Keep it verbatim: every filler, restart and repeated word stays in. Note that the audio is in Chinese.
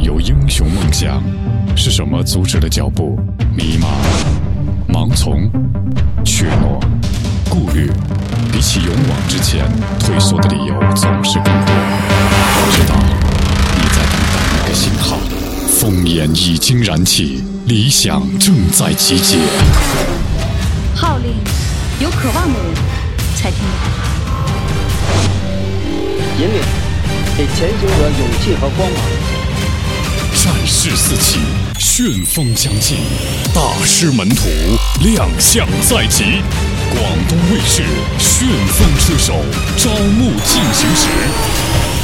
有英雄梦想，是什么阻止了脚步？迷茫、盲从、怯懦、顾虑，比起勇往直前，退缩的理由总是更多。我知道你在等待那个信号，烽烟已经燃起，理想正在集结。 号令有渴望的人才听得到。 引领给前行者勇气和光芒。 战事四起，旋风将近，大师门徒亮相在即。广东卫视旋风车手招募进行时。